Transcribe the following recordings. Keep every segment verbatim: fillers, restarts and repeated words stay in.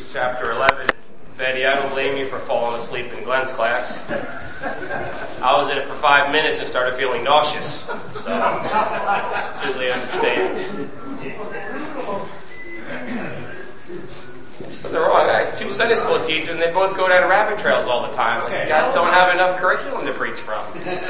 chapter eleven. Betty, I don't blame you for falling asleep in Glenn's class. I was in it for five minutes and started feeling nauseous. So, completely understand. There's something wrong. I got two Sunday school teachers and they both go down rabbit trails all the time. Like, you guys don't have enough curriculum to preach from.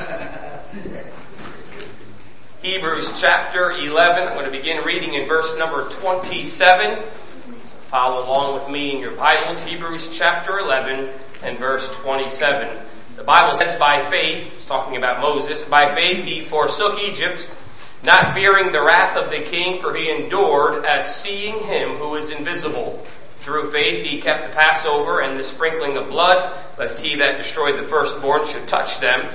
Hebrews chapter eleven. I'm going to begin reading in verse number twenty-seven. Follow along with me in your Bibles. Hebrews chapter eleven and verse twenty-seven. The Bible says, by faith, it's talking about Moses, by faith he forsook Egypt, not fearing the wrath of the king, for he endured as seeing him who is invisible. Through faith he kept the Passover and the sprinkling of blood, lest he that destroyed the firstborn should touch them.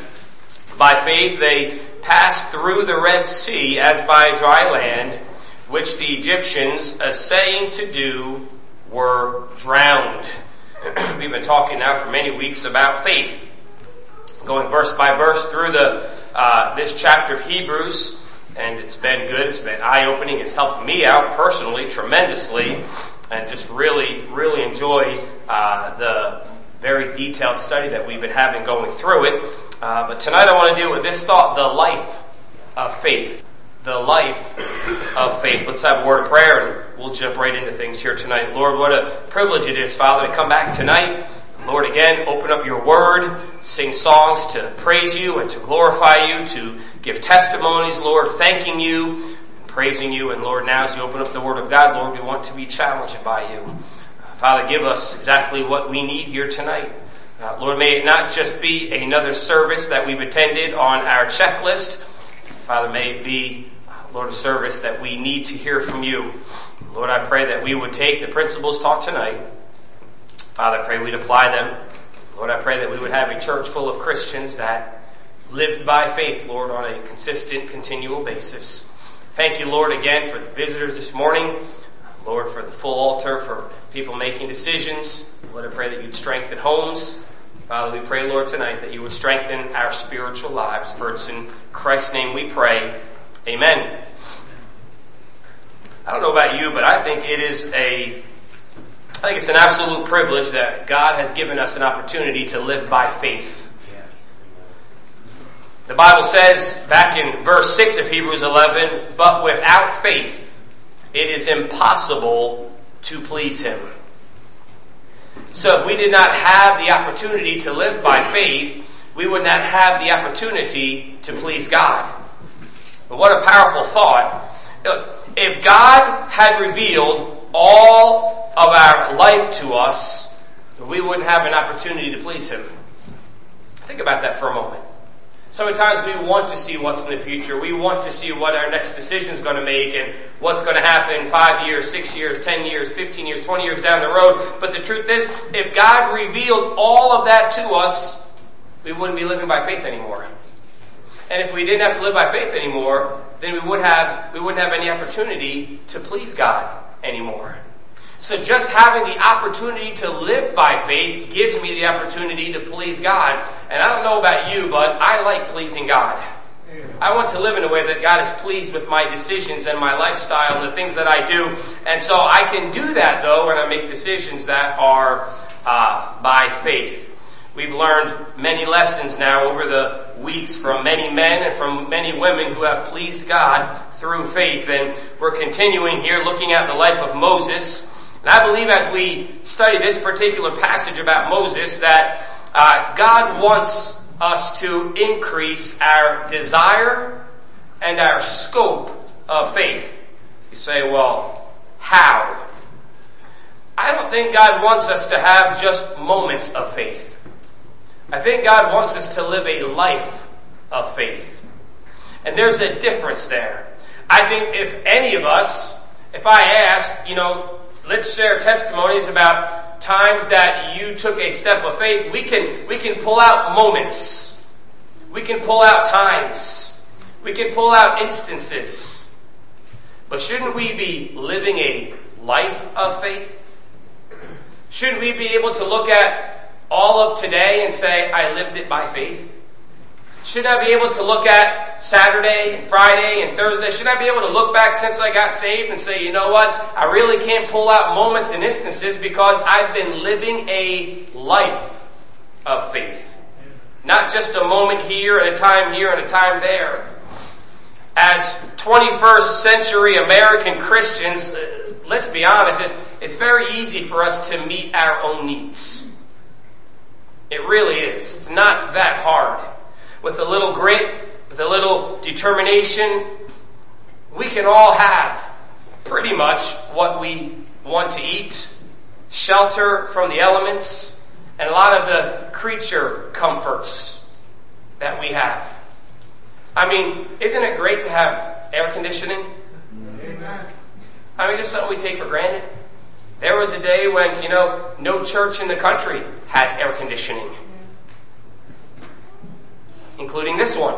By faith they passed through the Red Sea as by dry land, which the Egyptians, essaying to do, were drowned. We've been talking now for many weeks about faith, going verse by verse through the uh this chapter of Hebrews, and it's been good. It's been eye-opening. It's helped me out personally tremendously, and just really, really enjoy uh the very detailed study that we've been having going through it. Uh, but tonight I want to deal with this thought, the life of faith. The life of faith. Let's have a word of prayer and we'll jump right into things here tonight. Lord, what a privilege it is, Father, to come back tonight. Lord, again, open up your word, sing songs to praise you and to glorify you, to give testimonies, Lord, thanking you, praising you. And Lord, now as you open up the word of God, Lord, we want to be challenged by you. Father, give us exactly what we need here tonight. Uh, Lord, may it not just be another service that we've attended on our checklist. Father, may it be, Lord, a service that we need to hear from you. Lord, I pray that we would take the principles taught tonight. Father, I pray we'd apply them. Lord, I pray that we would have a church full of Christians that lived by faith, Lord, on a consistent, continual basis. Thank you, Lord, again for the visitors this morning. Lord, for the full altar, for people making decisions. Lord, I pray that you'd strengthen homes. Father, we pray, Lord, tonight that you would strengthen our spiritual lives. For it's in Christ's name we pray. Amen. I don't know about you, but I think it is a, I think it's an absolute privilege that God has given us an opportunity to live by faith. The Bible says back in verse six of Hebrews eleven, but without faith it is impossible to please him. So if we did not have the opportunity to live by faith, we would not have the opportunity to please God. But what a powerful thought. If God had revealed all of our life to us, we wouldn't have an opportunity to please him. Think about that for a moment. So many times we want to see what's in the future. We want to see what our next decision is going to make and what's going to happen five years, six years, ten years, fifteen years, twenty years down the road. But the truth is, if God revealed all of that to us, we wouldn't be living by faith anymore. And if we didn't have to live by faith anymore, then we would have, we wouldn't have any opportunity to please God anymore. So just having the opportunity to live by faith gives me the opportunity to please God. And I don't know about you, but I like pleasing God. I want to live in a way that God is pleased with my decisions and my lifestyle and the things that I do. And so I can do that, though, when I make decisions that are uh by faith. We've learned many lessons now over the weeks from many men and from many women who have pleased God through faith. And we're continuing here looking at the life of Moses. And I believe as we study this particular passage about Moses that uh God wants us to increase our desire and our scope of faith. You say, well, how? I don't think God wants us to have just moments of faith. I think God wants us to live a life of faith. And there's a difference there. I think if any of us, if I asked, you know, let's share testimonies about times that you took a step of faith. We can, we can pull out moments. We can pull out times. We can pull out instances. But shouldn't we be living a life of faith? Shouldn't we be able to look at all of today and say, I lived it by faith? Shouldn't I be able to look at Saturday and Friday and Thursday? Shouldn't I be able to look back since I got saved and say, you know what? I really can't pull out moments and instances because I've been living a life of faith. Not just a moment here and a time here and a time there. As twenty-first century American Christians, let's be honest, it's, it's very easy for us to meet our own needs. It really is. It's not that hard. With a little grit, with a little determination, we can all have pretty much what we want to eat, shelter from the elements, and a lot of the creature comforts that we have. I mean, isn't it great to have air conditioning? Amen. I mean, just something we take for granted. There was a day when, you know, no church in the country had air conditioning. Including this one.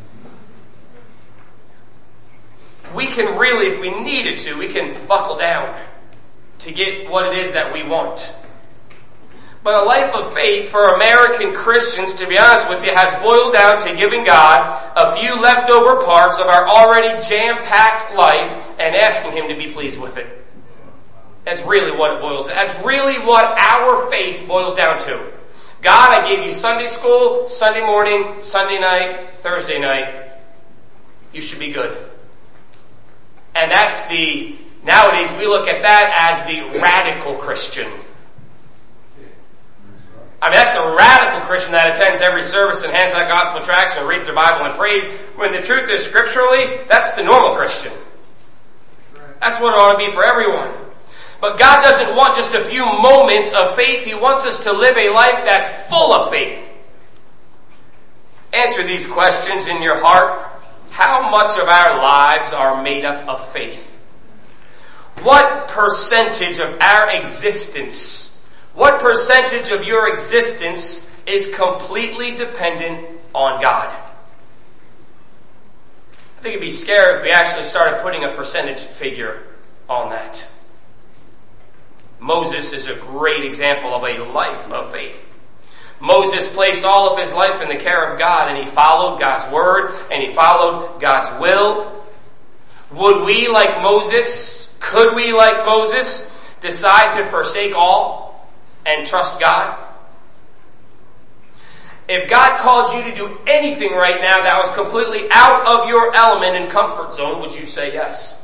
We can really, if we needed to, we can buckle down to get what it is that we want. But a life of faith for American Christians, to be honest with you, has boiled down to giving God a few leftover parts of our already jam-packed life and asking Him to be pleased with it. That's really what it boils down. That's really what our faith boils down to. God, I gave you Sunday school, Sunday morning, Sunday night, Thursday night. You should be good. And that's the, nowadays we look at that as the radical Christian. I mean, that's the radical Christian that attends every service and hands out gospel tracts and reads their Bible and prays. When the truth is scripturally, that's the normal Christian. That's what it ought to be for everyone. But God doesn't want just a few moments of faith. He wants us to live a life that's full of faith. Answer these questions in your heart. How much of our lives are made up of faith? What percentage of our existence, what percentage of your existence is completely dependent on God? I think it'd be scary if we actually started putting a percentage figure on that. Moses is a great example of a life of faith. Moses placed all of his life in the care of God, and he followed God's word, and he followed God's will. Would we, like Moses, could we, like Moses, decide to forsake all and trust God? If God called you to do anything right now that was completely out of your element and comfort zone, would you say yes?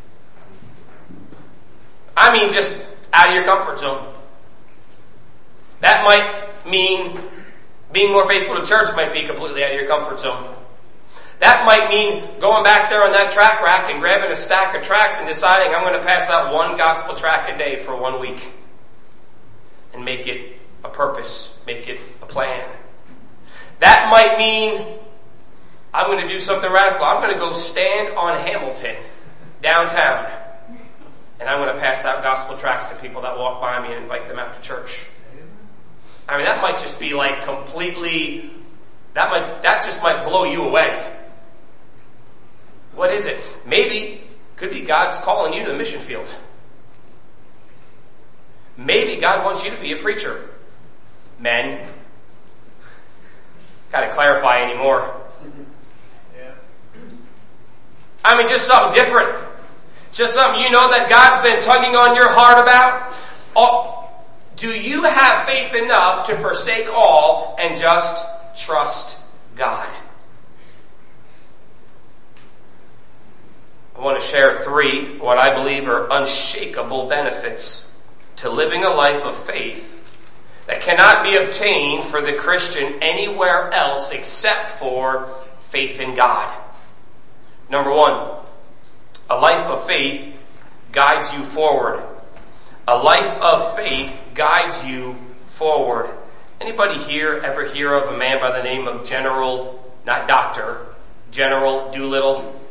I mean, just out of your comfort zone. That might mean being more faithful to church might be completely out of your comfort zone. That might mean going back there on that track rack and grabbing a stack of tracts and deciding I'm going to pass out one gospel tract a day for one week. And make it a purpose. Make it a plan. That might mean I'm going to do something radical. I'm going to go stand on Hamilton downtown. And I'm going to pass out gospel tracts to people that walk by me and invite them out to church. I mean, that might just be like completely, that might, that just might blow you away. What is it? Maybe, could be God's calling you to the mission field. Maybe God wants you to be a preacher. Men. Gotta clarify anymore. Yeah. I mean, just something different. Just something you know that God's been tugging on your heart about. Oh, do you have faith enough to forsake all and just trust God? I want to share three, what I believe are unshakable benefits to living a life of faith that cannot be obtained for the Christian anywhere else except for faith in God. Number one, a life of faith guides you forward. A life of faith guides you forward. Anybody here ever hear of a man by the name of General, not Doctor, General Doolittle?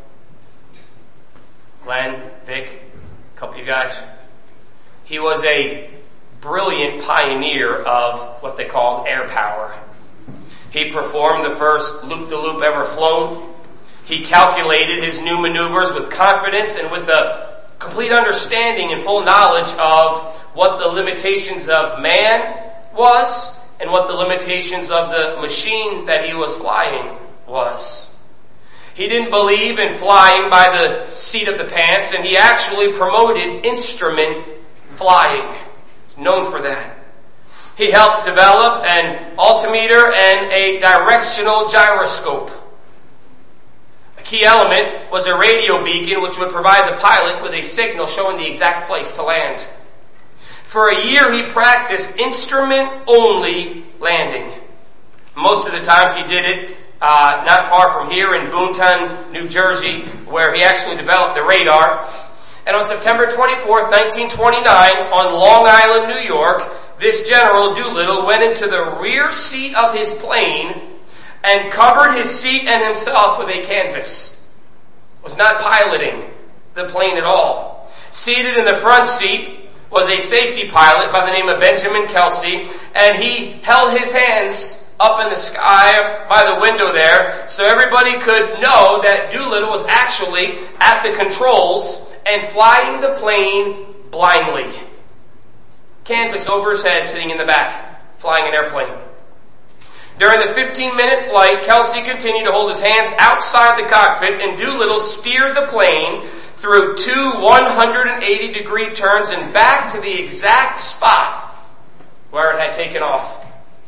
Glenn, Vic, a couple of you guys. He was a brilliant pioneer of what they called air power. He performed the first loop-de-loop ever flown. He calculated his new maneuvers with confidence and with the complete understanding and full knowledge of what the limitations of man was and what the limitations of the machine that he was flying was. He didn't believe in flying by the seat of the pants, and he actually promoted instrument flying. Known for that. He helped develop an altimeter and a directional gyroscope. A key element was a radio beacon which would provide the pilot with a signal showing the exact place to land. For a year he practiced instrument-only landing. Most of the times he did it uh, not far from here in Boonton, New Jersey, where he actually developed the radar. And on September twenty-fourth, nineteen twenty-nine, on Long Island, New York, this General Doolittle went into the rear seat of his plane and covered his seat and himself with a canvas. Was not piloting the plane at all. Seated in the front seat was a safety pilot by the name of Benjamin Kelsey, and he held his hands up in the sky by the window there so everybody could know that Doolittle was actually at the controls and flying the plane blindly. Canvas over his head, sitting in the back, flying an airplane. During the fifteen minute flight, Kelsey continued to hold his hands outside the cockpit, and Doolittle steered the plane through two one hundred eighty degree turns and back to the exact spot where it had taken off.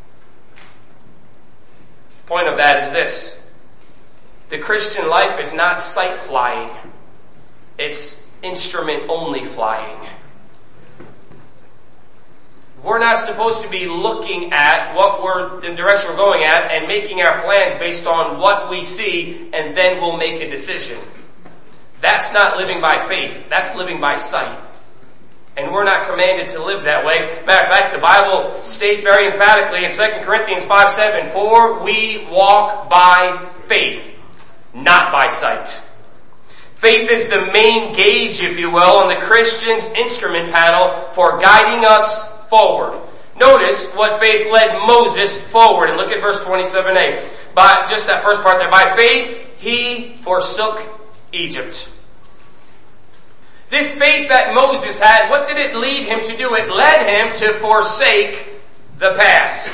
The point of that is this. The Christian life is not sight flying. It's instrument only flying. We're not supposed to be looking at what we're, the direction we're going at and making our plans based on what we see, and then we'll make a decision. That's not living by faith. That's living by sight. And we're not commanded to live that way. Matter of fact, the Bible states very emphatically in Second Corinthians five seven, for we walk by faith, not by sight. Faith is the main gauge, if you will, on the Christian's instrument panel for guiding us forward. Notice what faith led Moses forward. And look at verse twenty-seven a. By just that first part there. By faith he forsook Egypt. This faith that Moses had, what did it lead him to do? It led him to forsake the past.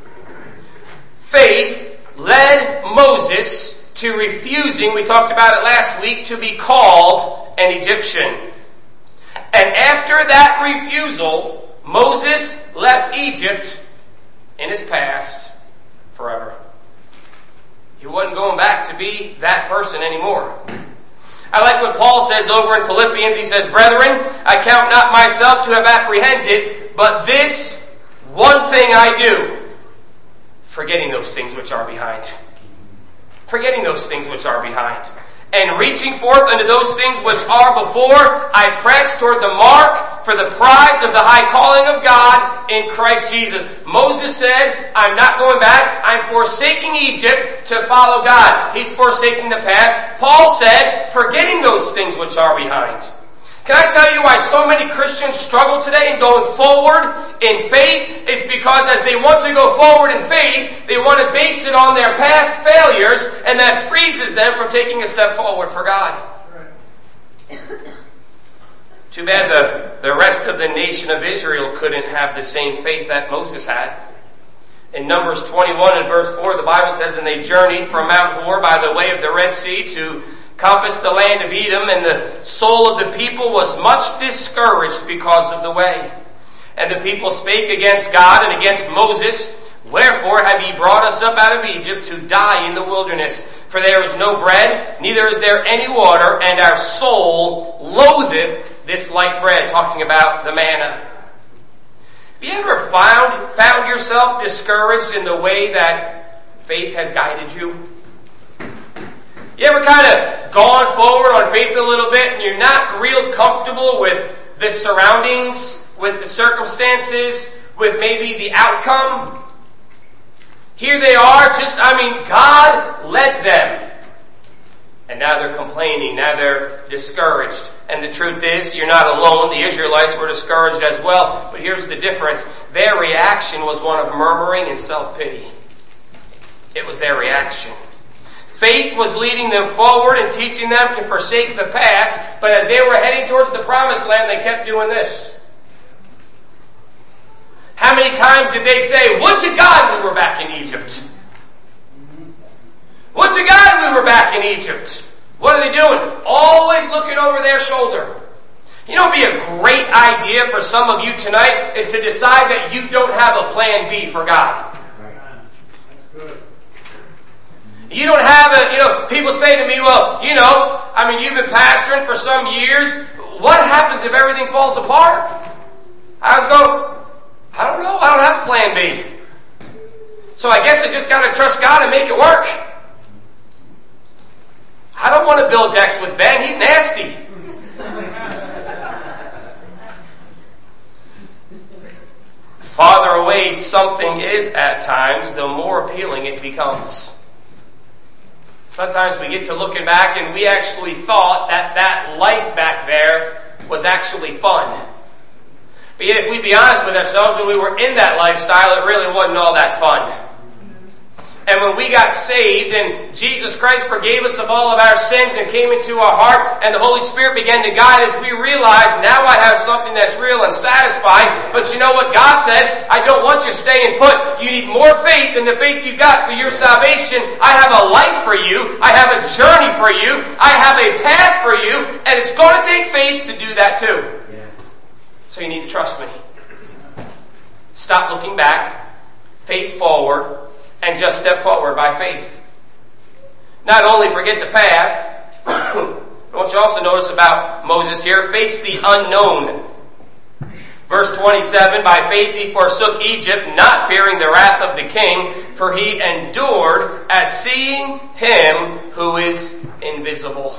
Faith led Moses to refusing, we talked about it last week, to be called an Egyptian. And after that refusal, Moses left Egypt in his past forever. He wasn't going back to be that person anymore. I like what Paul says over in Philippians. He says, brethren, I count not myself to have apprehended, but this one thing I do, forgetting those things which are behind. Forgetting those things which are behind. And reaching forth unto those things which are before, I press toward the mark for the prize of the high calling of God in Christ Jesus. Moses said, I'm not going back. I'm forsaking Egypt to follow God. He's forsaking the past. Paul said, forgetting those things which are behind. Can I tell you why so many Christians struggle today in going forward in faith? It's because as they want to go forward in faith, they want to base it on their past failures, and that freezes them from taking a step forward for God. Too bad the, the rest of the nation of Israel couldn't have the same faith that Moses had. In Numbers twenty-one and verse four, the Bible says, and they journeyed from Mount Hor by the way of the Red Sea to compass the land of Edom, and the soul of the people was much discouraged because of the way. And the people spake against God and against Moses, wherefore have ye brought us up out of Egypt to die in the wilderness? For there is no bread, neither is there any water, and our soul loatheth this light bread. Talking about the manna. Have you ever found, found yourself discouraged in the way that faith has guided you? You ever kind of gone forward on faith a little bit and you're not real comfortable with the surroundings, with the circumstances, with maybe the outcome? Here they are, just, I mean, God led them. And now they're complaining, now they're discouraged. And the truth is, you're not alone. The Israelites were discouraged as well. But here's the difference. Their reaction was one of murmuring and self-pity. It was their reaction. Faith was leading them forward and teaching them to forsake the past, but as they were heading towards the promised land, they kept doing this. How many times did they say, would to God we were back in Egypt? What's a guy when we were back in Egypt? What are they doing? Always looking over their shoulder. You know, it'd be a great idea for some of you tonight is to decide that you don't have a plan B for God. That's good. You don't have a, you know, people say to me, well, you know, I mean, you've been pastoring for some years. What happens if everything falls apart? I was go, I don't know. I don't have a plan B. So I guess I just gotta trust God and make it work. I don't want to build decks with Ben. He's nasty. The farther away something is at times, the more appealing it becomes. Sometimes we get to looking back and we actually thought that that life back there was actually fun. But yet if we be honest with ourselves, when we were in that lifestyle, it really wasn't all that fun. And when we got saved and Jesus Christ forgave us of all of our sins and came into our heart and the Holy Spirit began to guide us, we realized now I have something that's real and satisfying. But you know what God says? I don't want you staying put. You need more faith than the faith you got for your salvation. I have a life for you. I have a journey for you. I have a path for you. And it's going to take faith to do that too. Yeah. So you need to trust me. Stop looking back. Face forward. And just step forward by faith. Not only forget the past, I want you also notice about Moses here, face the unknown. Verse twenty-seven, by faith he forsook Egypt, not fearing the wrath of the king, for he endured as seeing him who is invisible.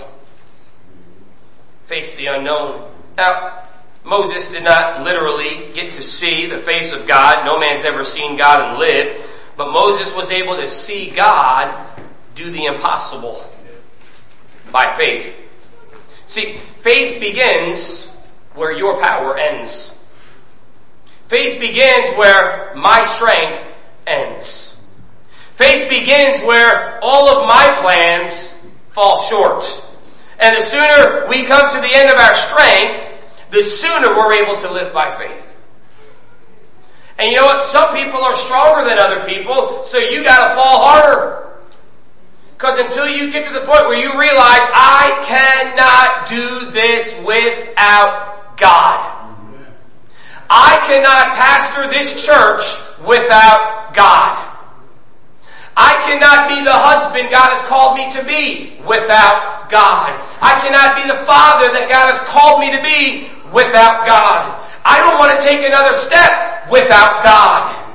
Face the unknown. Now, Moses did not literally get to see the face of God. No man's ever seen God and lived. But Moses was able to see God do the impossible by faith. See, faith begins where your power ends. Faith begins where my strength ends. Faith begins where all of my plans fall short. And the sooner we come to the end of our strength, the sooner we're able to live by faith. And you know what? Some people are stronger than other people, so you gotta fall harder. Because until you get to the point where you realize, I cannot do this without God. I cannot pastor this church without God. I cannot be the husband God has called me to be without God. I cannot be the father that God has called me to be without God. I don't want to take another step without God.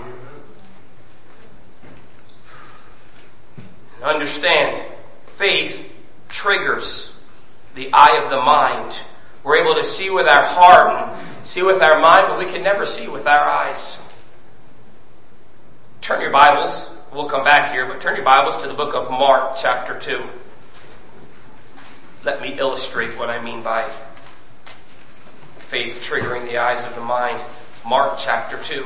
Understand, faith triggers the eye of the mind. We're able to see with our heart and see with our mind, but we can never see with our eyes. Turn your Bibles, we'll come back here, but turn your Bibles to the book of Mark chapter two. Let me illustrate what I mean by faith triggering the eyes of the mind. Mark chapter two.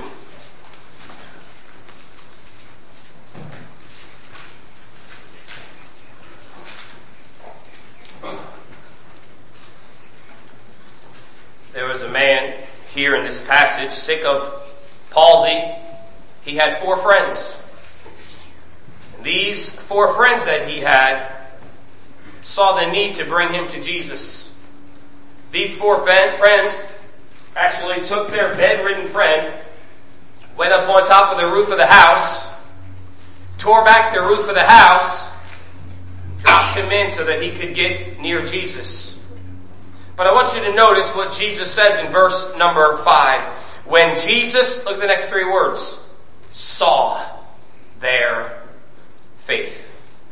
There was a man here in this passage, sick of palsy. He had four friends. And these four friends that he had saw the need to bring him to Jesus. These four friends actually took their bedridden friend, went up on top of the roof of the house, tore back the roof of the house, dropped him in so that he could get near Jesus. But I want you to notice what Jesus says in verse number five. When Jesus, look at the next three words, saw their faith.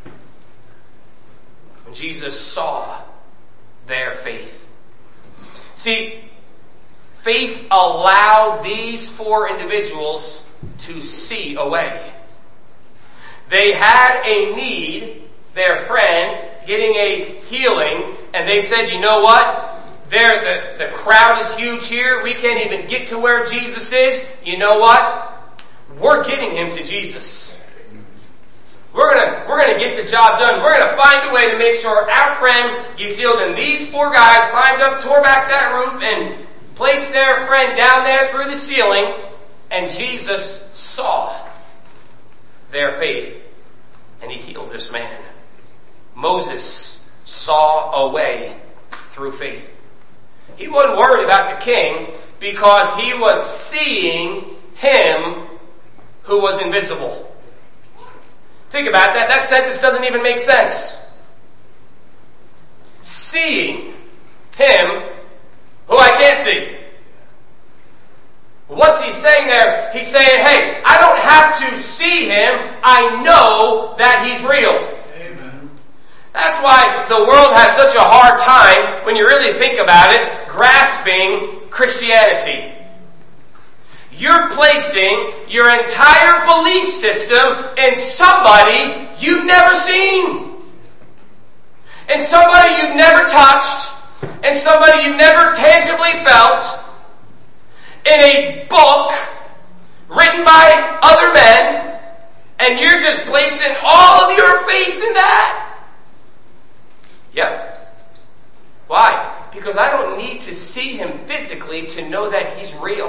When Jesus saw their faith. See, faith allowed these four individuals to see a way. They had a need, their friend, getting a healing, and they said, you know what? There, the, the crowd is huge here. We can't even get to where Jesus is. You know what? We're getting him to Jesus. We're gonna, we're gonna get the job done. We're gonna find a way to make sure our friend gets healed. And these four guys climbed up, tore back that roof, and placed their friend down there through the ceiling. And Jesus saw their faith, and he healed this man. Moses saw a way through faith. He wasn't worried about the king because he was seeing him who was invisible. Think about that. That sentence doesn't even make sense. Seeing him who I can't see. What's he saying there? He's saying, hey, I don't have to see him. I know that he's real. Amen. That's why the world has such a hard time, when you really think about it, grasping Christianity. You're placing your entire belief system in somebody you've never seen. In somebody you've never touched. In somebody you've never tangibly felt. In a book written by other men. And you're just placing all of your faith in that. Yep. Why? Because I don't need to see him physically to know that he's real.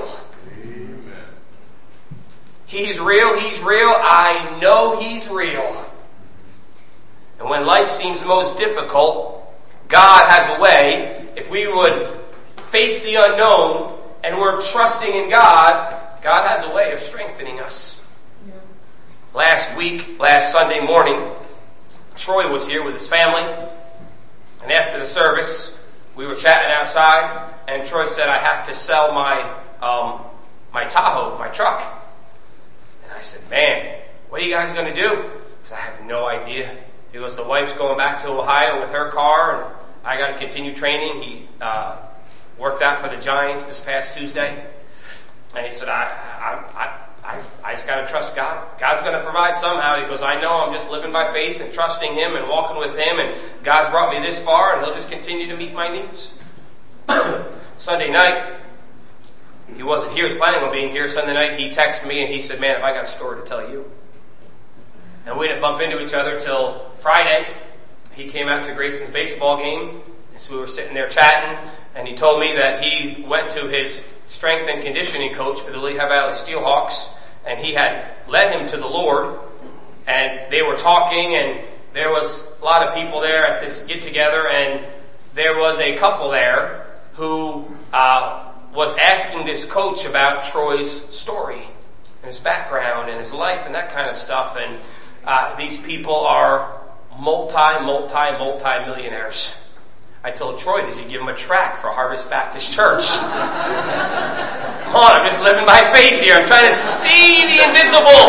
He's real, he's real, I know he's real. And when life seems most difficult, God has a way, if we would face the unknown and we're trusting in God, God has a way of strengthening us. Yeah. Last week, last Sunday morning, Troy was here with his family, and after the service, we were chatting outside, and Troy said, I have to sell my, um, my Tahoe, my truck. I said, man, what are you guys going to do? Because I have no idea. He goes, the wife's going back to Ohio with her car, and I got to continue training. He uh worked out for the Giants this past Tuesday. And he said, I I I, I just got to trust God. God's going to provide somehow. He goes, I know I'm just living by faith and trusting him and walking with him, and God's brought me this far, and he'll just continue to meet my needs. Sunday night, he wasn't here. He was planning on being here. Sunday night, he texted me and he said, man, if I got a story to tell you. And we didn't bump into each other till Friday. He came out to Grayson's baseball game. And so we were sitting there chatting, and he told me that he went to his strength and conditioning coach for the Lehigh Valley Steelhawks, and he had led him to the Lord, and they were talking, and there was a lot of people there at this get together, and there was a couple there who, uh, was asking this coach about Troy's story and his background and his life and that kind of stuff. And uh these people are multi, multi, multi-millionaires. I told Troy, did you give him a tract for Harvest Baptist Church? Come on, I'm just living by faith here. I'm trying to see the invisible.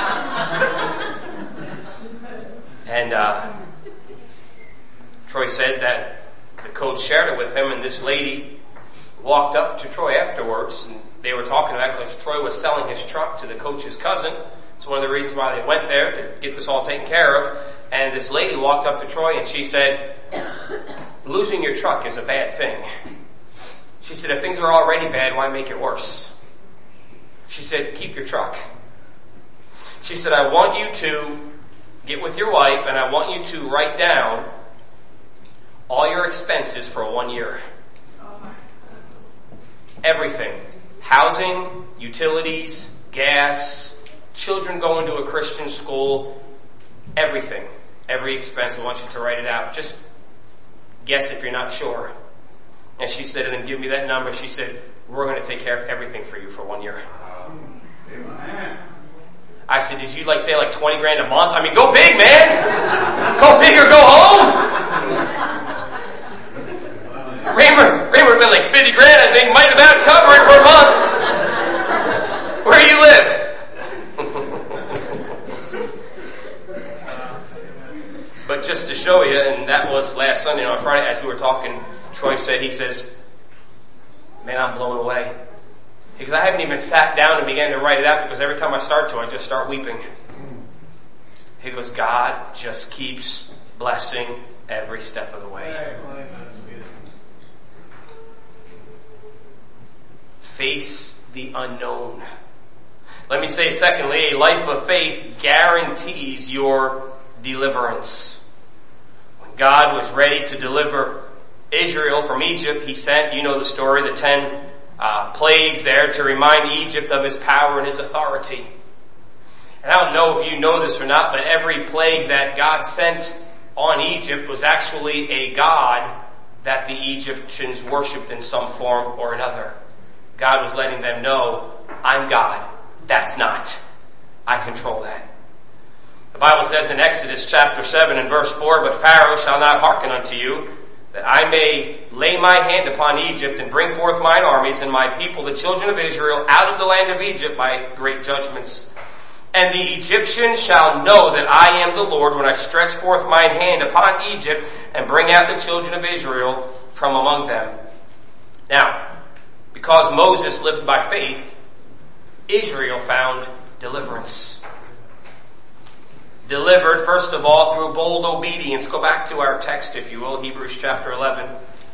And uh Troy said that the coach shared it with him, and this lady walked up to Troy afterwards, and they were talking about it because Troy was selling his truck to the coach's cousin. It's one of the reasons why they went there, to get this all taken care of. And this lady walked up to Troy and she said, losing your truck is a bad thing. She said, if things are already bad, why make it worse? She said, keep your truck. She said, I want you to get with your wife and I want you to write down all your expenses for one year. Everything. Housing, utilities, gas, children going to a Christian school, everything. Every expense, I want you to write it out. Just guess if you're not sure. And she said, and then give me that number. She said, we're going to take care of everything for you for one year. Amen. I said, did you like say like twenty grand a month? I mean, go big, man! Go big or go home! Raymer, Raymer would have been like fifty grand, I think, might about cover it for a month. Where you live? But just to show you, and that was last Sunday on Friday, as we were talking, Troy said, he says, man, I'm blown away. Because I haven't even sat down and began to write it out, because every time I start to, I just start weeping. He goes, God just keeps blessing every step of the way. Face the unknown. Let me say secondly, a life of faith guarantees your deliverance. When God was ready to deliver Israel from Egypt, he sent, you know the story, the ten uh, plagues there to remind Egypt of his power and his authority. And I don't know if you know this or not, but every plague that God sent on Egypt was actually a god that the Egyptians worshipped in some form or another. God was letting them know, I'm God. That's not. I control that. The Bible says in Exodus chapter seven and verse four, but Pharaoh shall not hearken unto you, that I may lay my hand upon Egypt and bring forth mine armies and my people, the children of Israel, out of the land of Egypt by great judgments. And the Egyptians shall know that I am the Lord when I stretch forth mine hand upon Egypt and bring out the children of Israel from among them. Now, because Moses lived by faith, Israel found deliverance. Delivered, first of all, through bold obedience. Go back to our text, if you will, Hebrews chapter eleven.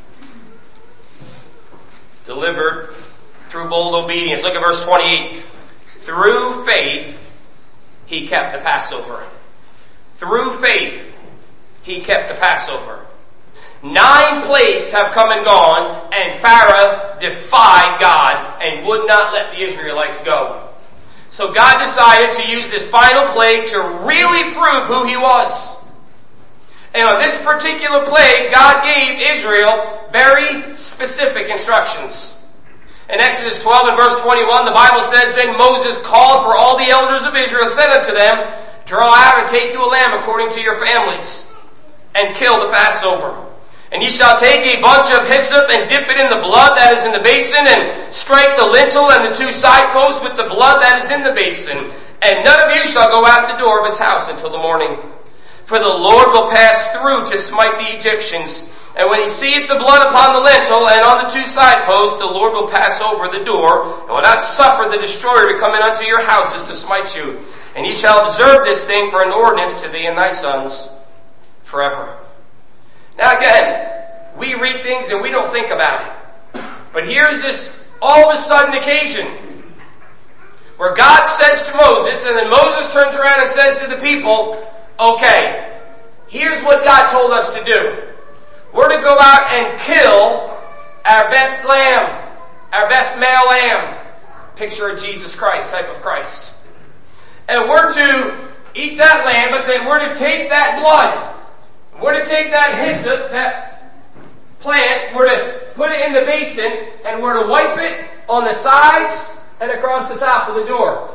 Delivered through bold obedience. Look at verse twenty-eight. Through faith, he kept the Passover. Through faith, he kept the Passover. Nine plagues have come and gone, and Pharaoh defied God and would not let the Israelites go. So God decided to use this final plague to really prove who he was. And on this particular plague, God gave Israel very specific instructions. In Exodus twelve and verse twenty-one, the Bible says, then Moses called for all the elders of Israel, said unto them, draw out and take you a lamb according to your families, and kill the Passover. And ye shall take a bunch of hyssop and dip it in the blood that is in the basin, and strike the lintel and the two side posts with the blood that is in the basin. And none of you shall go out the door of his house until the morning. For the Lord will pass through to smite the Egyptians. And when he seeth the blood upon the lintel and on the two side posts, the Lord will pass over the door, and will not suffer the destroyer to come in unto your houses to smite you. And ye shall observe this thing for an ordinance to thee and thy sons forever. Now again, we read things and we don't think about it. But here's this all of a sudden occasion where God says to Moses, and then Moses turns around and says to the people, okay, here's what God told us to do. We're to go out and kill our best lamb, our best male lamb. Picture of Jesus Christ, type of Christ. And we're to eat that lamb, but then we're to take that blood. We're to take that hyssop, that plant, we're to put it in the basin, and we're to wipe it on the sides and across the top of the door.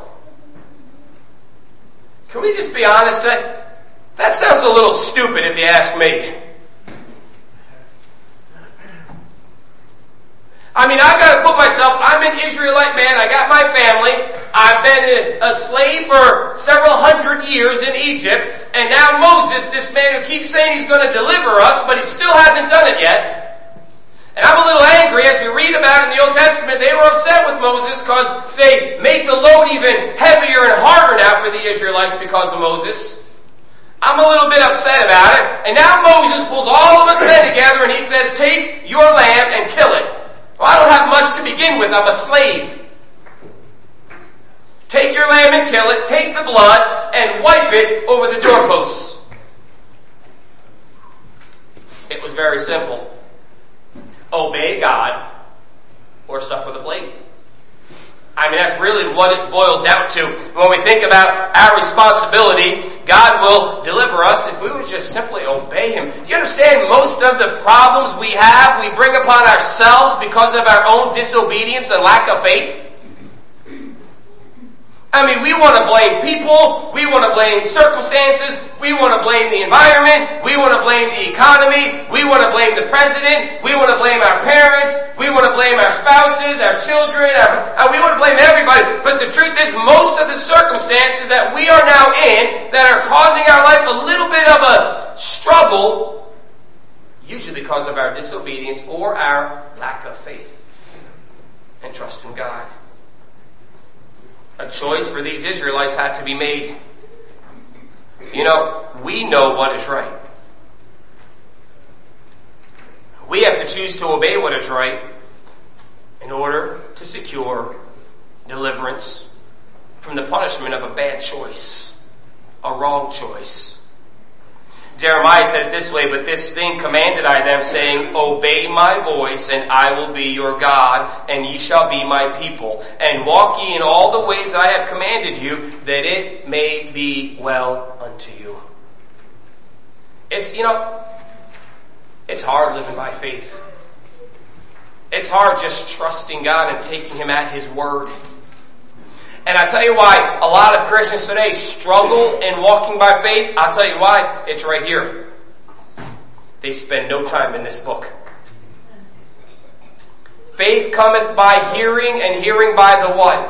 Can we just be honest? That, that sounds a little stupid if you ask me. I mean, I've got to put myself, I'm an Israelite man, I got my family, I've been a, a slave for several hundred years in Egypt, and now Moses, this man who keeps saying he's going to deliver us, but he still hasn't done it yet. And I'm a little angry as we read about it in the Old Testament, they were upset with Moses because they make the load even heavier and harder now for the Israelites because of Moses. I'm a little bit upset about it, and now Moses pulls all of us men together and he says, take your lamb and kill it. Well, I don't have much to begin with. I'm a slave. Take your lamb and kill it. Take the blood and wipe it over the doorposts. It was very simple. Obey God or suffer the plague. I mean, that's really what it boils down to. When we think about our responsibility, God will deliver us if we would just simply obey Him. Do you understand most of the problems we have, we bring upon ourselves because of our own disobedience and lack of faith? I mean, we want to blame people, we want to blame circumstances, we want to blame the environment, we want to blame the economy, we want to blame the president, we want to blame our parents, we want to blame our spouses, our children, our, uh, we want to blame everybody. But the truth is, most of the circumstances that we are now in that are causing our life a little bit of a struggle, usually because of our disobedience or our lack of faith and trust in God. A choice for these Israelites had to be made. You know, we know what is right. We have to choose to obey what is right in order to secure deliverance from the punishment of a bad choice, a wrong choice. Jeremiah said it this way, but this thing commanded I them, saying, obey my voice, and I will be your God, and ye shall be my people. And walk ye in all the ways I have commanded you, that it may be well unto you. It's, you know, it's hard living by faith. It's hard just trusting God and taking Him at His word. And I tell you why a lot of Christians today struggle in walking by faith. I'll tell you why. It's right here. They spend no time in this book. Faith cometh by hearing, and hearing by the what?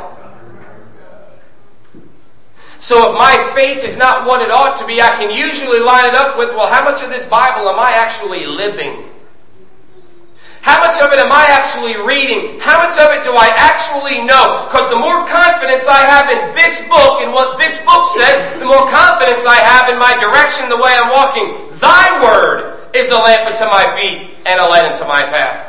So if my faith is not what it ought to be, I can usually line it up with, well, how much of this Bible am I actually living? How much of it am I actually reading? How much of it do I actually know? Because the more confidence I have in this book and what this book says, the more confidence I have in my direction, the way I'm walking. Thy word is a lamp unto my feet and a light unto my path.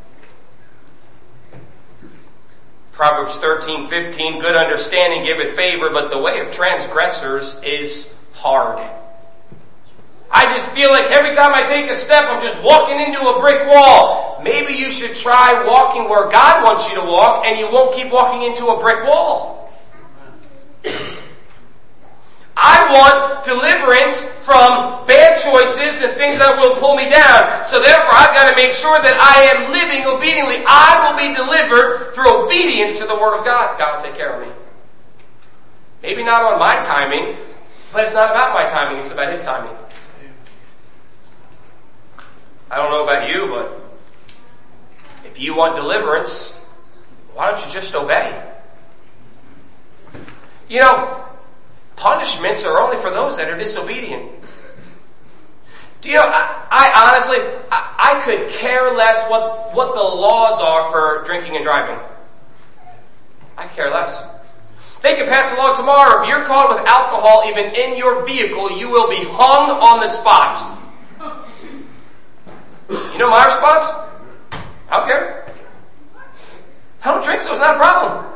Proverbs thirteen fifteen, good understanding giveth favor, but the way of transgressors is hard. I just feel like every time I take a step, I'm just walking into a brick wall. Maybe you should try walking where God wants you to walk, and you won't keep walking into a brick wall. I want deliverance from bad choices and things that will pull me down. So therefore, I've got to make sure that I am living obediently. I will be delivered through obedience to the Word of God. God will take care of me. Maybe not on my timing, but it's not about my timing, it's about His timing. I don't know about you, but if you want deliverance, why don't you just obey? You know, punishments are only for those that are disobedient. Do you know, I, I honestly, I, I could care less what, what the laws are for drinking and driving. I care less. They can pass a law tomorrow. If you're caught with alcohol even in your vehicle, you will be hung on the spot. You know my response? I don't care. I don't drink, so it's not a problem.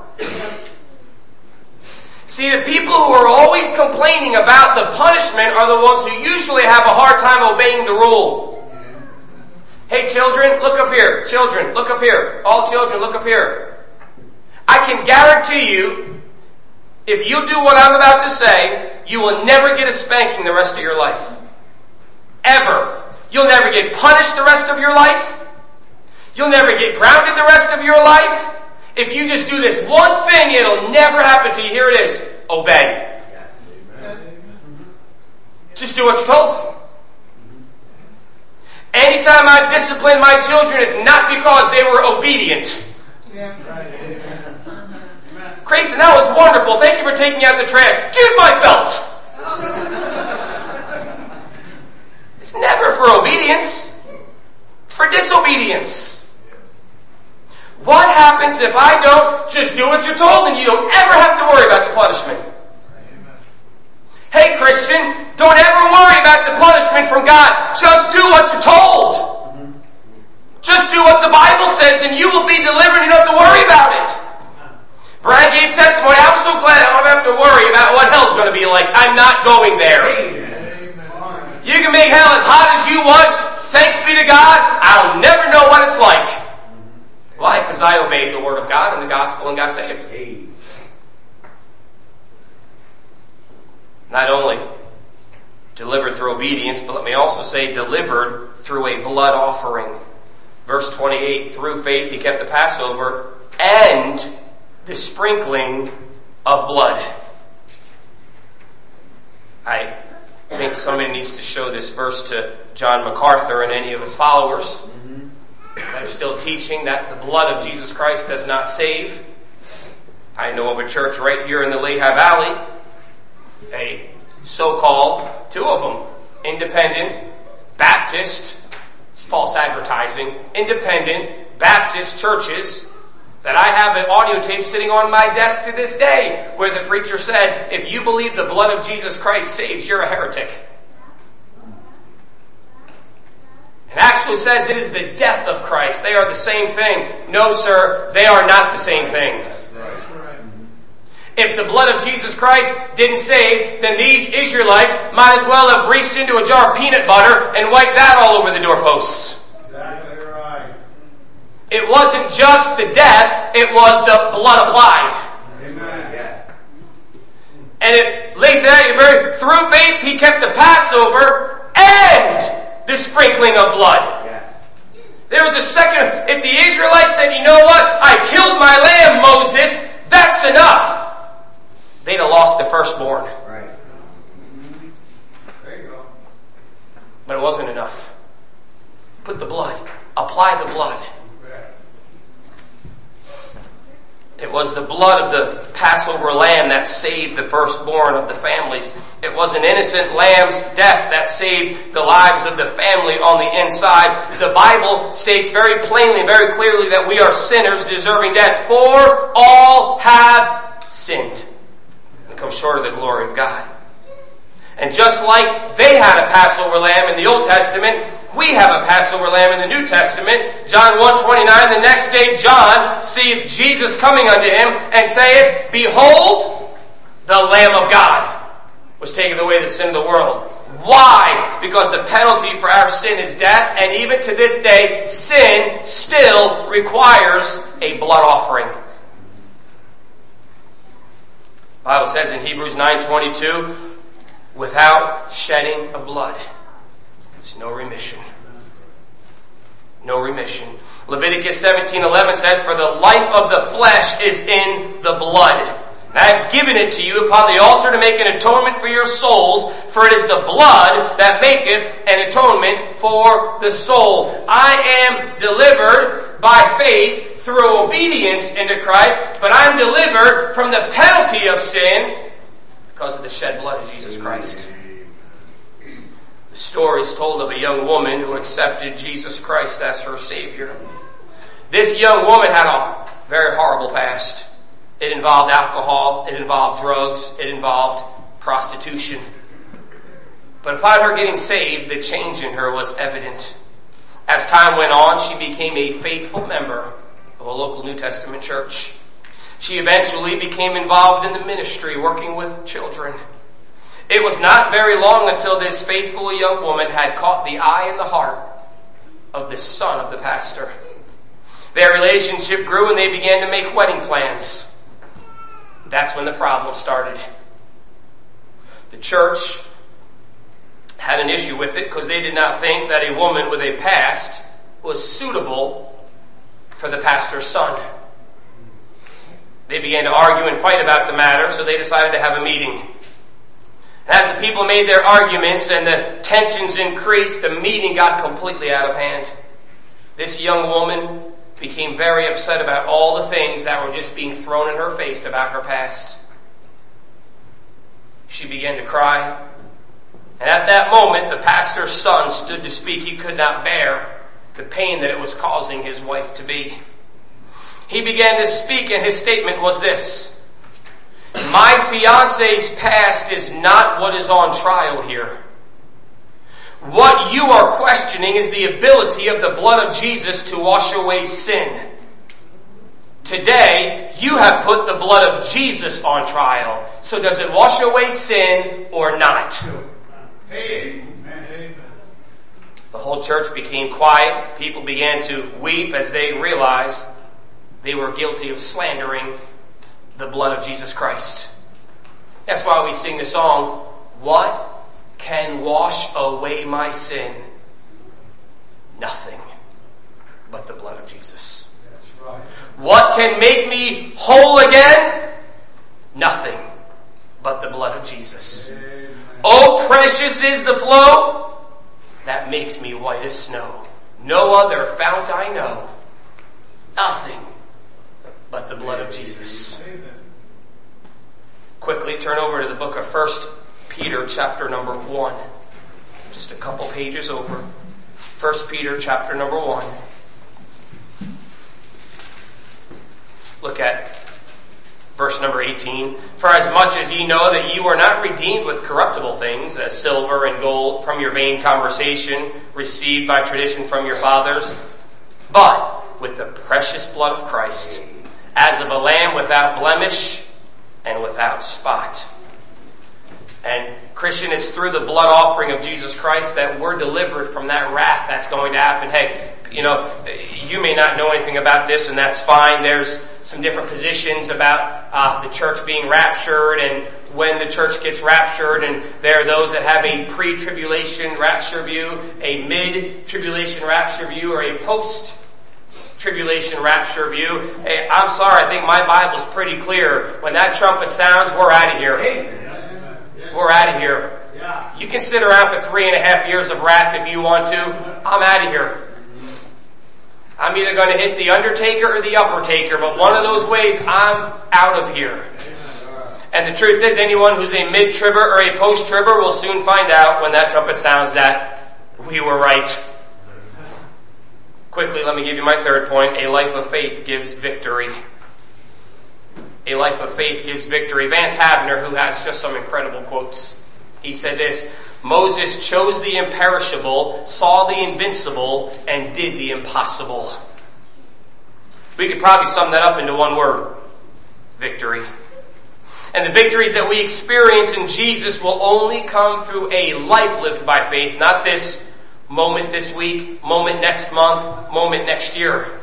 See, the people who are always complaining about the punishment are the ones who usually have a hard time obeying the rule. Hey children, look up here. Children, look up here. All children, look up here. I can guarantee you, if you do what I'm about to say, you will never get a spanking the rest of your life. Ever. You'll never get punished the rest of your life. You'll never get grounded the rest of your life. If you just do this one thing, it'll never happen to you. Here it is. Obey. Just do what you're told. Anytime I discipline my children, it's not because they were obedient. Grayson, that was wonderful. Thank you for taking out the trash. Give my belt. It's never for obedience. It's for disobedience. What happens if I don't just do what you're told and you don't ever have to worry about the punishment? Hey Christian, don't ever worry about the punishment from God. Just do what you're told. Just do what the Bible says and you will be delivered. You don't have to worry about it. Brian gave testimony. I'm so glad I don't have to worry about what hell's going to be like. I'm not going there. You can make hell as hot as you want. Thanks be to God. I'll never know what it's like. Why? Because I obeyed the Word of God and the gospel and got saved. Not only delivered through obedience, but let me also say delivered through a blood offering. Verse twenty-eight, through faith he kept the Passover and the sprinkling of blood. I think somebody needs to show this verse to John MacArthur and any of his followers mm-hmm. that are still teaching that the blood of Jesus Christ does not save. I know of a church right here in the Lehigh Valley, a so-called, two of them, independent, Baptist, it's false advertising, independent Baptist churches that I have an audio tape sitting on my desk to this day where the preacher said, if you believe the blood of Jesus Christ saves, you're a heretic. It actually says it is the death of Christ. They are the same thing. No, sir, they are not the same thing. If the blood of Jesus Christ didn't save, then these Israelites might as well have reached into a jar of peanut butter and wiped that all over the doorposts. Exactly right. It wasn't just the death, it was the blood applied. Amen. Yes. And it lays it out, very, through faith he kept the Passover and the sprinkling of blood. Yes. There was a second, if the Israelites said, you know what, I killed my lamb, Moses, that's enough, they'd have lost the firstborn. Right. There you go. But it wasn't enough. Put the blood. Apply the blood. It was the blood of the Passover lamb that saved the firstborn of the families. It was an innocent lamb's death that saved the lives of the family on the inside. The Bible states very plainly, very clearly that we are sinners deserving death. For all have sinned and come short of the glory of God. And just like they had a Passover lamb in the Old Testament, we have a Passover lamb in the New Testament. John one twenty-nine, the next day John seeth Jesus coming unto him and saith, behold, the Lamb of God, which taketh away the sin of the world. Why? Because the penalty for our sin is death, and even to this day, sin still requires a blood offering. The Bible says in Hebrews nine twenty-two, without shedding of blood, there's no remission. No remission. Leviticus seventeen eleven says, for the life of the flesh is in the blood. And I have given it to you upon the altar to make an atonement for your souls, for it is the blood that maketh an atonement for the soul. I am delivered by faith through obedience into Christ, but I'm delivered from the penalty of sin because of the shed blood of Jesus Christ. The story is told of a young woman who accepted Jesus Christ as her Savior. This young woman had a very horrible past. It involved alcohol, it involved drugs, it involved prostitution. But upon her getting saved, the change in her was evident. As time went on, she became a faithful member of a local New Testament church. She eventually became involved in the ministry, working with children. It was not very long until this faithful young woman had caught the eye and the heart of the son of the pastor. Their relationship grew and they began to make wedding plans. That's when the problem started. The church had an issue with it because they did not think that a woman with a past was suitable for the pastor's son. They began to argue and fight about the matter, so they decided to have a meeting. As the people made their arguments and the tensions increased, the meeting got completely out of hand. This young woman became very upset about all the things that were just being thrown in her face about her past. She began to cry. And at that moment, the pastor's son stood to speak. He could not bear the pain that it was causing his wife to be. He began to speak, and his statement was this: my fiance's past is not what is on trial here. What you are questioning is the ability of the blood of Jesus to wash away sin. Today, you have put the blood of Jesus on trial. So does it wash away sin or not? Amen. The whole church became quiet. People began to weep as they realized they were guilty of slandering the blood of Jesus Christ. That's why we sing the song, what can wash away my sin? Nothing but the blood of Jesus. That's right. What can make me whole again? Nothing but the blood of Jesus. Amen. Oh, precious is the flow that makes me white as snow. No other fount I know. Nothing but the blood of Jesus. Amen. Quickly turn over to the book of First Peter chapter number one. Just a couple pages over. First Peter chapter number one. Look at verse number eighteen. For as much as ye know that ye were not redeemed with corruptible things, as silver and gold, from your vain conversation received by tradition from your fathers, but with the precious blood of Christ, as of a lamb without blemish and without spot. And Christian, it's through the blood offering of Jesus Christ that we're delivered from that wrath that's going to happen. Hey, you know, you may not know anything about this, and that's fine. There's some different positions about uh, the church being raptured and when the church gets raptured, and there are those that have a pre-tribulation rapture view, a mid-tribulation rapture view, or a post-tribulation rapture view. Hey, I'm sorry, I think my Bible's pretty clear. When that trumpet sounds, we're out of here. We're out of here. You can sit around for three and a half years of wrath if you want to. I'm out of here. I'm either going to hit the undertaker or the upper taker, but one of those ways, I'm out of here. And the truth is, anyone who's a mid-tribber or a post-tribber will soon find out when that trumpet sounds that we were right. Quickly, let me give you my third point. A life of faith gives victory. A life of faith gives victory. Vance Havner, who has just some incredible quotes, he said this: Moses chose the imperishable, saw the invincible, and did the impossible. We could probably sum that up into one word: victory. And the victories that we experience in Jesus will only come through a life lived by faith, not this moment this week, moment next month, moment next year.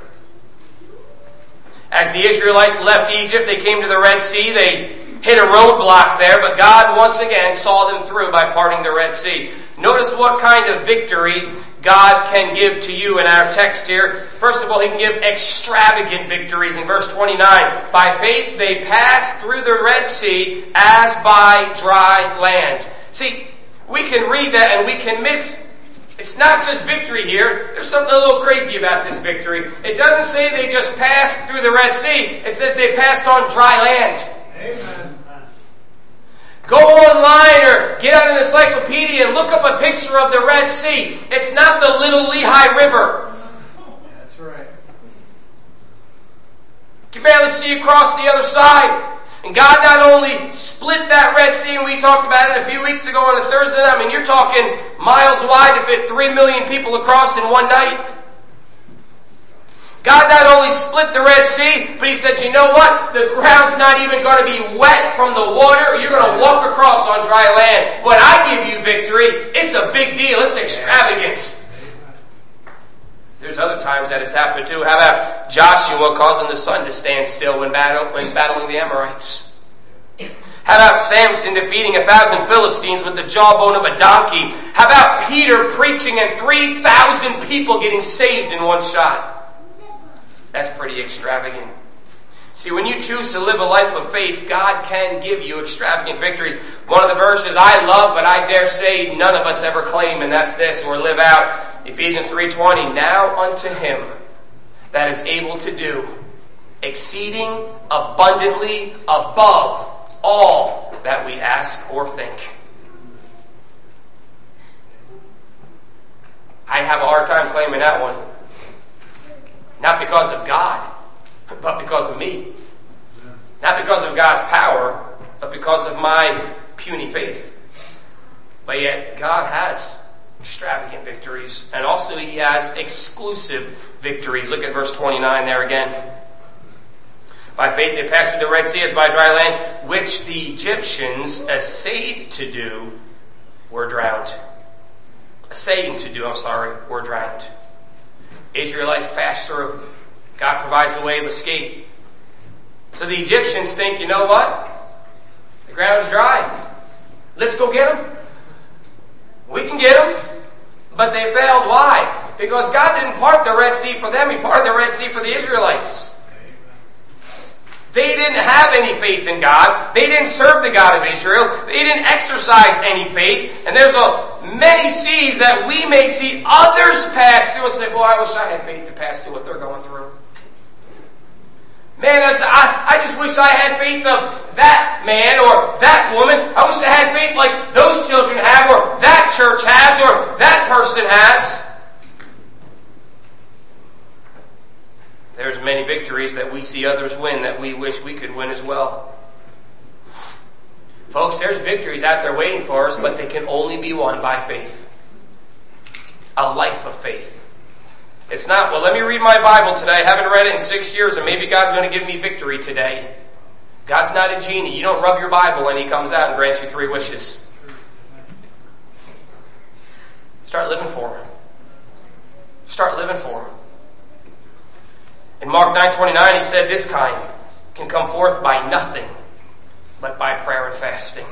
As the Israelites left Egypt, they came to the Red Sea, they hit a roadblock there, but God once again saw them through by parting the Red Sea. Notice what kind of victory God can give to you in our text here. First of all, He can give extravagant victories in verse twenty-nine. By faith they passed through the Red Sea as by dry land. See, we can read that and we can miss. It's not just victory here. There's something a little crazy about this victory. It doesn't say they just passed through the Red Sea. It says they passed on dry land. Amen. Go online or get out an encyclopedia and look up a picture of the Red Sea. It's not the little Lehigh River. That's right. You can barely see across the other side. And God not only split that Red Sea, and we talked about it a few weeks ago on a Thursday night. I mean, you're talking miles wide to fit three million people across in one night. God not only split the Red Sea, but He said, you know what? The ground's not even going to be wet from the water. You're going to walk across on dry land. When I give you victory, it's a big deal. It's extravagant. There's other times that it's happened too. How about Joshua causing the sun to stand still when, battle, when battling the Amorites? How about Samson defeating a thousand Philistines with the jawbone of a donkey? How about Peter preaching and three thousand people getting saved in one shot? That's pretty extravagant. See, when you choose to live a life of faith, God can give you extravagant victories. One of the verses I love, but I dare say none of us ever claim, and that's this, or live out. Ephesians three twenty, now unto Him that is able to do exceeding abundantly above all that we ask or think. I have a hard time claiming that one. Not because of God, but because of me. Not because of God's power, but because of my puny faith. But yet, God has extravagant victories, and also He has exclusive victories. Look at verse twenty-nine there again. By faith they passed through the Red Sea as by dry land, which the Egyptians essayed to do, were drowned. Essaying to do, I'm sorry, were drowned. Israelites pass through. God provides a way of escape. So the Egyptians think, you know what? The ground is dry. Let's go get them. We can get them. But they failed. Why? Because God didn't part the Red Sea for them. He parted the Red Sea for the Israelites. They didn't have any faith in God. They didn't serve the God of Israel. They didn't exercise any faith. And there's a many seas that we may see others pass through and say, boy, I wish I had faith to pass through what they're going through. Man, I, I, I just wish I had faith of that man or that woman. I wish I had faith like those children have, or that church has, or that person has. There's many victories that we see others win that we wish we could win as well. Folks, there's victories out there waiting for us, but they can only be won by faith. A life of faith. It's not, well, let me read my Bible today. I haven't read it in six years, and maybe God's going to give me victory today. God's not a genie. You don't rub your Bible and He comes out and grants you three wishes. Start living for Him. Start living for Him. In Mark nine twenty-nine, he said this kind can come forth by nothing but by prayer and fasting.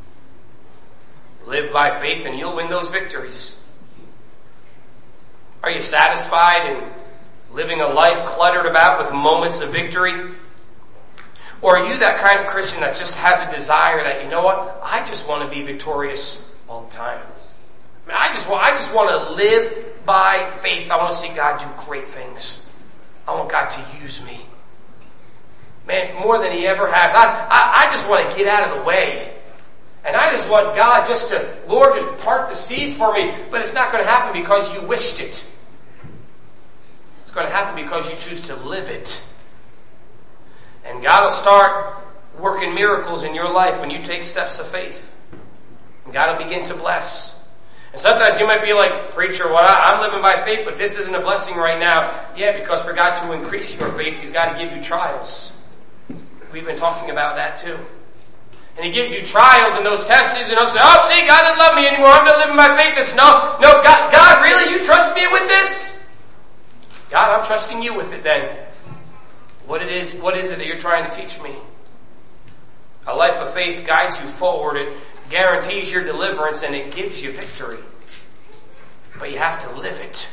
Live by faith and you'll win those victories. Are you satisfied in living a life cluttered about with moments of victory? Or are you that kind of Christian that just has a desire that, you know what, I just want to be victorious all the time. I mean, I just want, I just want to live by faith. I want to see God do great things. I want God to use me. Man, more than he ever has. I, I, I just want to get out of the way. And I just want God just to, Lord, just part the seas for me. But it's not going to happen because you wished it. It's going to happen because you choose to live it. And God will start working miracles in your life when you take steps of faith. And God will begin to bless. And sometimes you might be like, preacher, well, I'm living by faith, but this isn't a blessing right now. Yeah, because for God to increase your faith, he's got to give you trials. We've been talking about that too. And he gives you trials and those tests, and you'll say, oh, see, God didn't love me anymore. I'm not living by faith. It's no, no, God, God, really? You trust me with this? God, I'm trusting you with it then. What it is, what is it that you're trying to teach me? A life of faith guides you forward. It guarantees your deliverance and it gives you victory. But you have to live it.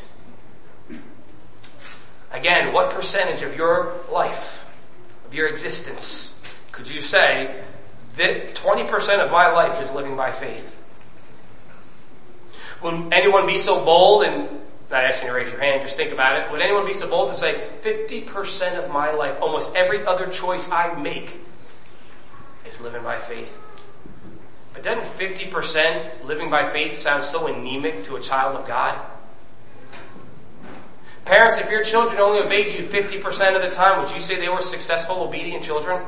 Again, what percentage of your life, of your existence, could you say that twenty percent of my life is living by faith? Will anyone be so bold, and not asking you to raise your hand, just think about it. Would anyone be so bold to say fifty percent of my life, almost every other choice I make, is living by faith? But doesn't fifty percent living by faith sound so anemic to a child of God? Parents, if your children only obeyed you fifty percent of the time, would you say they were successful, obedient children?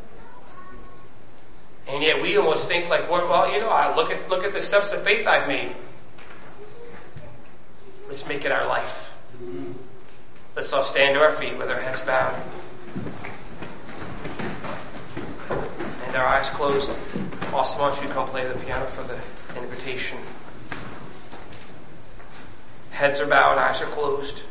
And yet we almost think like, well, you know, I look at, look at the steps of faith I've made. Let's make it our life. Let's all stand to our feet with our heads bowed and our eyes closed. Austin, why don't you come play the piano for the invitation? Heads are bowed, eyes are closed.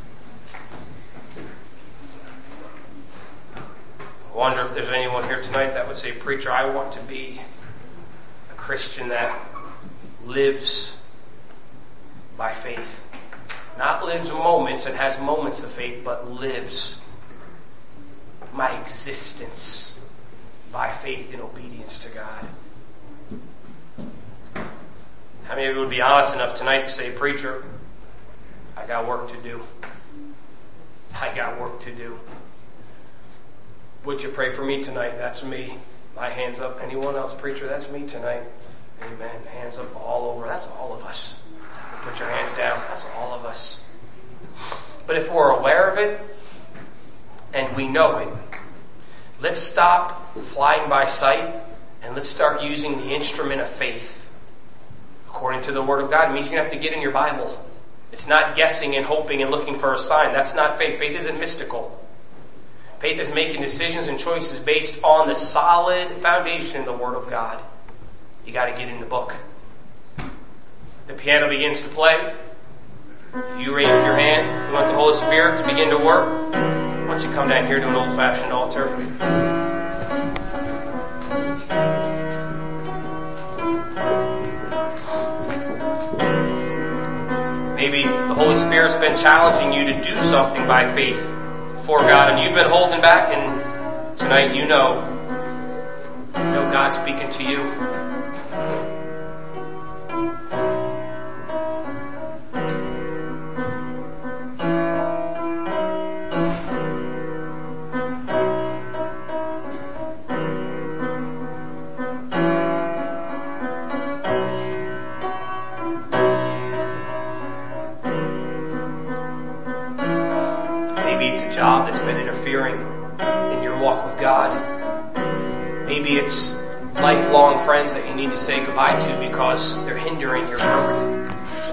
I wonder if there's anyone here tonight that would say, preacher, I want to be a Christian that lives by faith. Not lives moments and has moments of faith, but lives my existence by faith in obedience to God. How many of you would be honest enough tonight to say, preacher, I got work to do. I got work to do. Would you pray for me tonight? That's me. My hand's up. Anyone else? Preacher, that's me tonight. Amen. Hands up all over. That's all of us. Put your hands down. That's all of us. But if we're aware of it and we know it, let's stop flying by sight and let's start using the instrument of faith according to the Word of God. It means you have to get in your Bible. It's not guessing and hoping and looking for a sign. That's not faith. Faith isn't mystical. Faith is making decisions and choices based on the solid foundation in the Word of God. You got to get in the book. The piano begins to play. You raise your hand. You want the Holy Spirit to begin to work. Why don't you come down here to an old-fashioned altar? Maybe the Holy Spirit's been challenging you to do something by faith for God, and you've been holding back, and tonight you know, you know God's speaking to you. Job that's been interfering in your walk with God. Maybe it's lifelong friends that you need to say goodbye to because they're hindering your growth.